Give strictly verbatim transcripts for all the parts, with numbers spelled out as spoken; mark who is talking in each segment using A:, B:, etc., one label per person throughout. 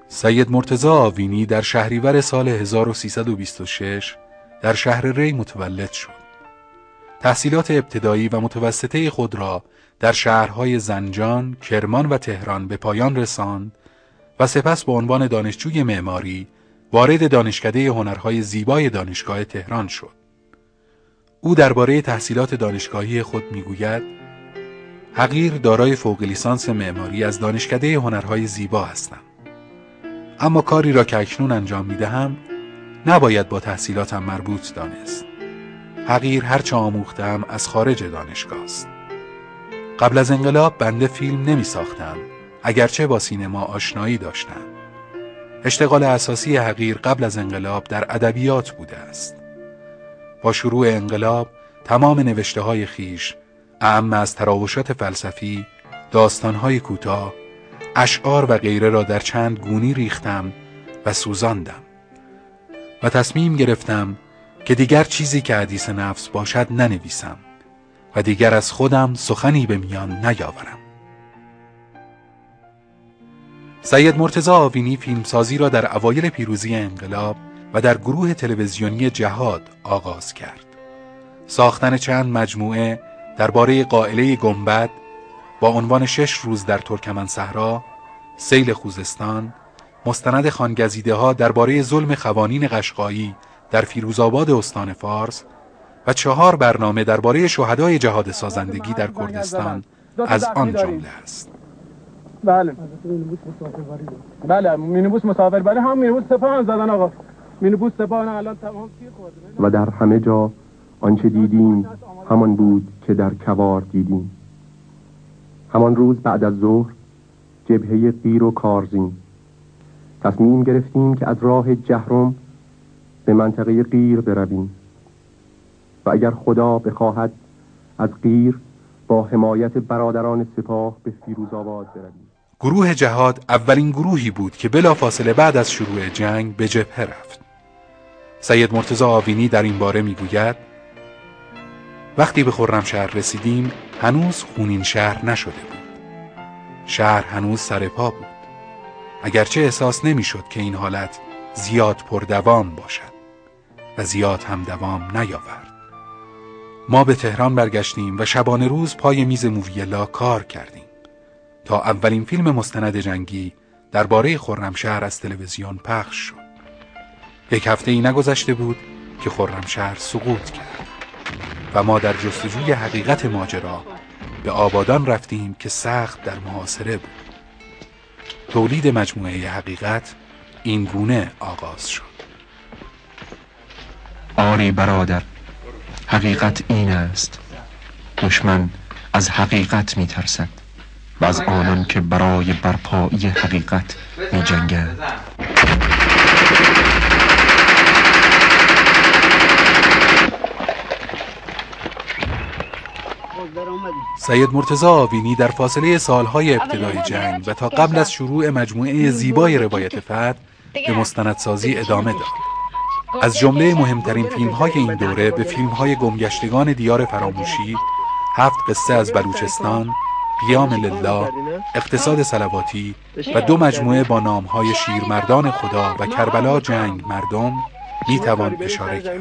A: سید مرتضی آوینی در شهریور سال هزار و سیصد و بیست و شش در شهر ری متولد شد. تحصیلات ابتدایی و متوسطه خود را در شهرهای زنجان، کرمان و تهران به پایان رساند و سپس به عنوان دانشجوی معماری وارد دانشکده هنرهای زیبای دانشگاه تهران شد. او درباره تحصیلات دانشگاهی خود میگوید: حقیر دارای فوق لیسانس معماری از دانشکده هنرهای زیبا هستم. اما کاری را که اکنون انجام میدهم نباید با تحصیلاتم مربوط دانست. حقیر هرچه آموختم از خارج دانشگاه است. قبل از انقلاب بنده فیلم نمی ساختم، اگرچه با سینما آشنایی داشتم. اشتغال اساسی حقیر قبل از انقلاب در ادبیات بوده است. با شروع انقلاب تمام نوشته های خیش، اعم از تراوشات فلسفی، داستانهای کوتاه، اشعار و غیره را در چند گونی ریختم و سوزاندم و تصمیم گرفتم که دیگر چیزی که حدیث نفس باشد ننویسم و دیگر از خودم سخنی به میان نیاورم. سید مرتضی آوینی فیلمسازی را در اوایل پیروزی انقلاب و در گروه تلویزیونی جهاد آغاز کرد. ساختن چند مجموعه درباره قائله گنبد با عنوان شش روز در ترکمن صحرا، سیل خوزستان، مستند خانگزیده ها درباره ظلم خوانین قشقایی در فیروزآباد استان فارس و چهار برنامه درباره شهدای جهاد سازندگی در کردستان از آن جمله است.
B: بله بله مینیبوس مسافربری هم مینیبوس سپاه هم زدن آقا. مینیبوس سپاه الان تمام تیر خورده.
C: و در همه جا آنچه دیدیم همان بود که در کوار دیدیم. همان روز بعد از ظهر جبهه قیر و کارزین تصمیم گرفتیم که از راه جهرم به منطقه قیر برویم و اگر خدا بخواهد از قیر با حمایت برادران سپاه به فیروزآباد برویم.
A: گروه جهاد اولین گروهی بود که بلافاصله بعد از شروع جنگ به جبهه رفت. سید مرتضی آوینی در این باره میگوید: وقتی به خرمشهر رسیدیم هنوز خونین شهر نشده بود. شهر هنوز سر پا بود. اگرچه احساس نمیشد که این حالت زیاد پردوام باشد و زیاد هم دوام نیاورد. ما به تهران برگشتیم و شبانه روز پای میز موویلا کار کردیم تا اولین فیلم مستند جنگی درباره خرمشهر از تلویزیون پخش شد. یک هفته ای نگذشته بود که خرمشهر سقوط کرد و ما در جستجوی حقیقت ماجرا به آبادان رفتیم که سخت در محاصره بود. تولید مجموعه حقیقت این گونه آغاز شد.
D: آری برادر، حقیقت این است: دشمن از حقیقت می ترسد و از آنان که برای برپایی حقیقت می جنگند.
A: سید مرتضی آوینی در فاصله سالهای ابتدای جنگ و تا قبل از شروع مجموعه زیبای روایت فتح به مستندسازی ادامه داد. از جمله مهمترین فیلم‌های این دوره به فیلم‌های گمگشتگان دیار فراموشی، هفت قصه از بلوچستان، قیام لله، اقتصاد صلواتی و دو مجموعه با نام‌های شیرمردان خدا و کربلا جنگ مردم میتوان اشاره کرد.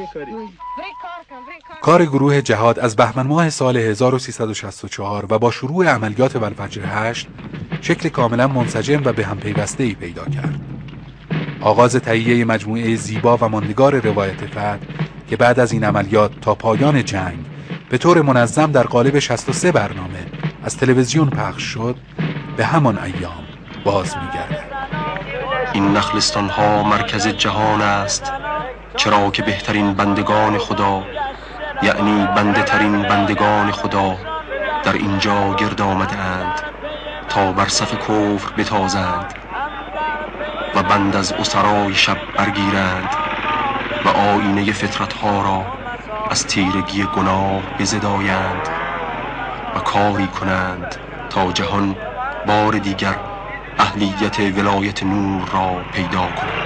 A: کار گروه جهاد از بهمن ماه سال هزار و سیصد و شصت و چهار و با شروع عملیات والفجر هشت شکل کاملا منسجم و به هم پیوسته‌ای پیدا کرد. آغاز تهیه مجموعه زیبا و ماندگار روایت فتح که بعد از این عملیات تا پایان جنگ به طور منظم در قالب شصت و سه برنامه از تلویزیون پخش شد، به همان ایام باز می‌گردد.
D: این نخلستان ها مرکز جهان است، چرا که بهترین بندگان خدا، یعنی بنده ترین بندگان خدا در اینجا گرد آمده اند تا بر صف کفر بتازند و بند از اسرای شب برگیرند و آینه فطرت ها را از تیرگی گناه بزدایند و کاری کنند تا جهان بار دیگر اهلیت ولایت نور را پیدا کند.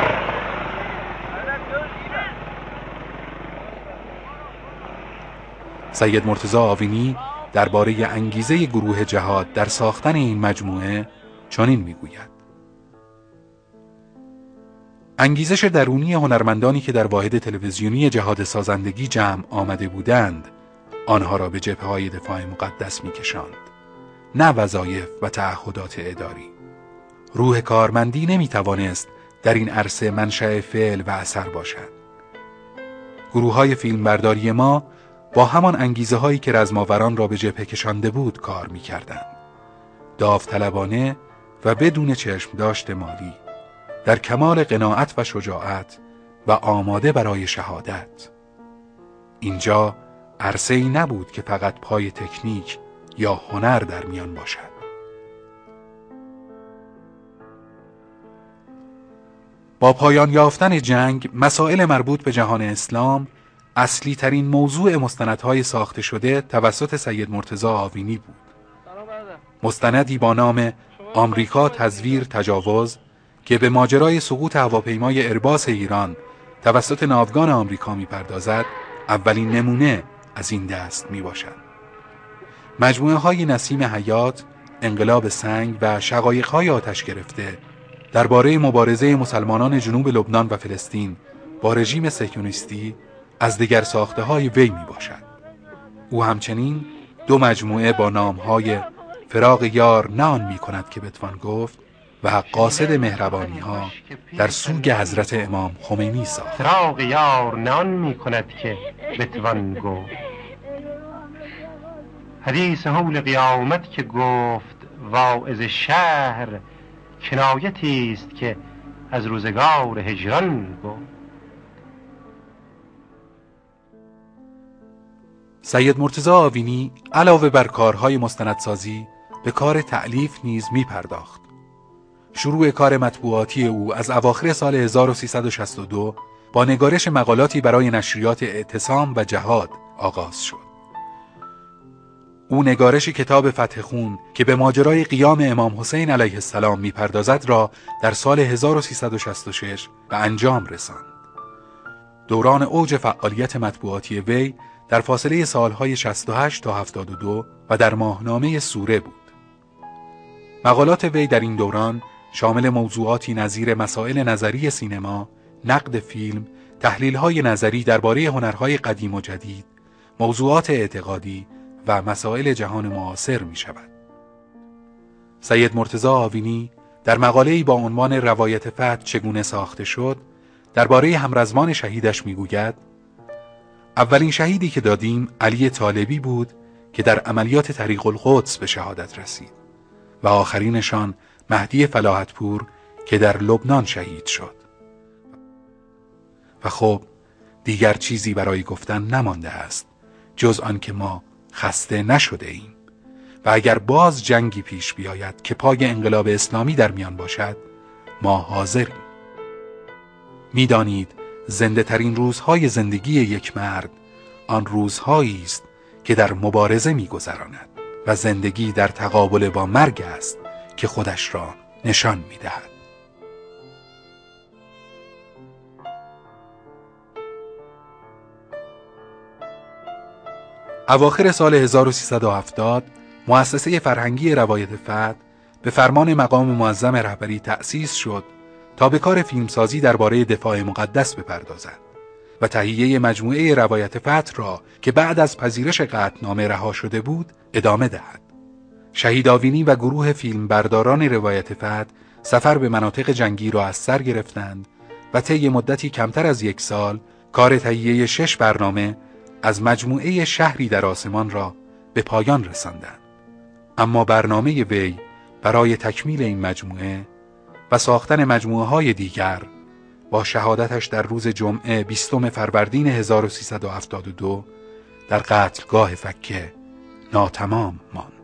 A: سید مرتضی آوینی درباره انگیزه گروه جهاد در ساختن این مجموعه چنین میگوید: انگیزش درونی هنرمندانی که در واحد تلویزیونی جهاد سازندگی جمع آمده بودند آنها را به جبهه‌های دفاع مقدس می‌کشاند، نه وظایف و تعهدات اداری. روح کارمندی نمی‌توانست در این عرصه منشأ فعل و اثر باشد. گروه‌های فیلمبرداری ما با همان انگیزه‌هایی که رزماوران را به جبهه کشانده بود کار می‌کردند. داوطلبانه و بدون چشم داشت مالی، در کمال قناعت و شجاعت و آماده برای شهادت. اینجا عرصه‌ای نبود که فقط پای تکنیک یا هنر در میان باشد. با پایان یافتن جنگ، مسائل مربوط به جهان اسلام اصلی ترین موضوع مستندهای ساخته شده توسط سید مرتضی آوینی بود. مستندی با نام آمریکا تزویر تجاوز که به ماجرای سقوط هواپیمای ایرباس ایران توسط ناوگان آمریکا می‌پردازد، اولین نمونه از این دست میباشد. مجموعه های نسیم حیات، انقلاب سنگ و شقایق های آتش گرفته درباره مبارزه مسلمانان جنوب لبنان و فلسطین با رژیم صهیونیستی از دیگر ساخته های وی می باشد. او همچنین دو مجموعه با نام های فراق یار نه آن می کند که بتوان گفت و قاصد مهربانی ها در سوگ حضرت امام خمینی ساخت.
E: فراق یار نه آن می کند که بتوان گفت. حدیث حول قیامت که گفت واعظ شهر، کنایتی است که از روزگار هجران گفت.
A: سید مرتضی آوینی علاوه بر کارهای مستندسازی به کار تألیف نیز می پرداخت. شروع کار مطبوعاتی او از اواخر سال هزار و سیصد و شصت و دو با نگارش مقالاتی برای نشریات اعتصام و جهاد آغاز شد. او نگارش کتاب فتح خون که به ماجرای قیام امام حسین علیه السلام می‌پردازد را در سال هزار و سیصد و شصت و شش به انجام رساند. دوران اوج فعالیت مطبوعاتی وی در فاصله سالهای شصت و هشت تا هفتاد و دو و در ماهنامه سوره بود. مقالات وی در این دوران شامل موضوعاتی نظیر مسائل نظری سینما، نقد فیلم، تحلیل‌های نظری درباره هنرهای قدیم و جدید، موضوعات اعتقادی و مسائل جهان معاصر می شود. سید مرتضی آوینی در مقاله‌ای با عنوان روایت فتح چگونه ساخته شد درباره همرزمان شهیدش می گوید: اولین شهیدی که دادیم علی طالبی بود که در عملیات طریق القدس به شهادت رسید و آخرینشان مهدی فلاحتپور که در لبنان شهید شد. و خب دیگر چیزی برای گفتن نمانده است جز آن که ما خسته نشده ایم و اگر باز جنگی پیش بیاید که پای انقلاب اسلامی در میان باشد، ما حاضریم. میدانید زنده ترین روزهای زندگی یک مرد آن روزهایی است که در مبارزه میگذراند و زندگی در تقابل با مرگ است که خودش را نشان میدهد. اواخر سال هزار و سیصد و هفتاد مؤسسه فرهنگی روایت فتح به فرمان مقام معظم رهبری تأسیس شد تا به کار فیلمسازی درباره دفاع مقدس بپردازد و تهیه مجموعه روایت فتح را که بعد از پذیرش قطعنامه رها شده بود ادامه دهد. شهید آوینی و گروه فیلمبرداران روایت فتح سفر به مناطق جنگی را از سر گرفتند و طی مدتی کمتر از یک سال کار تهیه شش برنامه از مجموعه شهری در آسمان را به پایان رساندند. اما برنامه وی برای تکمیل این مجموعه و ساختن مجموعه های دیگر با شهادتش در روز جمعه بیستم فروردین هزار و سیصد و هفتاد و دو در قتلگاه فکه ناتمام ماند.